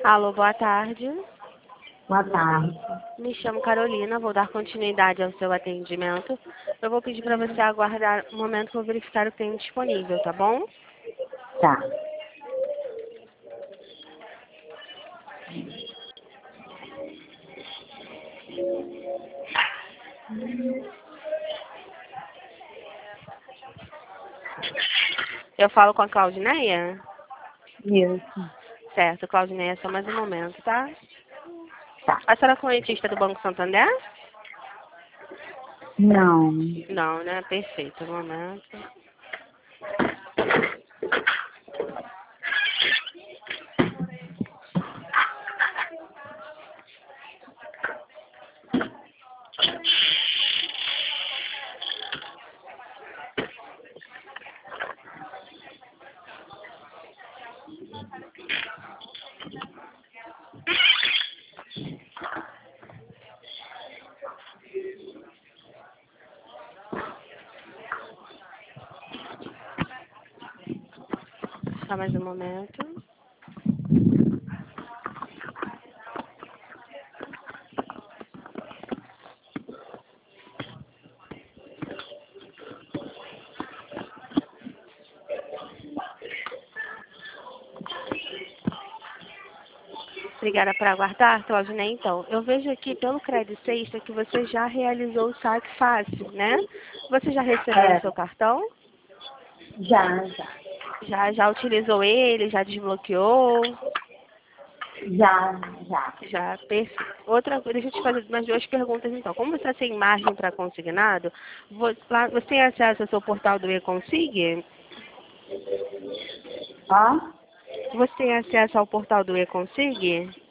Alô, boa tarde. Boa tarde. Me chamo Carolina, vou dar continuidade ao seu atendimento. Eu vou pedir para você aguardar um momento para eu verificar o que tem disponível, tá bom? Tá. Eu falo com a Claudineia? Isso. Certo, Claudineia, só mais um momento, tá? Tá. A senhora é correntista do Banco Santander? Não. Não, né? Perfeito, um momento. Só mais um momento. Obrigada por aguardar, Claudineia. Então, eu vejo aqui pelo Crédito Sexta que você já realizou o saque fácil, né? Você já recebeu o seu cartão? Já. Já utilizou ele? Já desbloqueou? Já. Já, perfeito. Outra coisa, deixa eu te fazer mais duas perguntas então. Como você está sem margem para consignado, você tem acesso ao seu portal do eConsig? Ó? Você tem acesso ao portal do eConsig?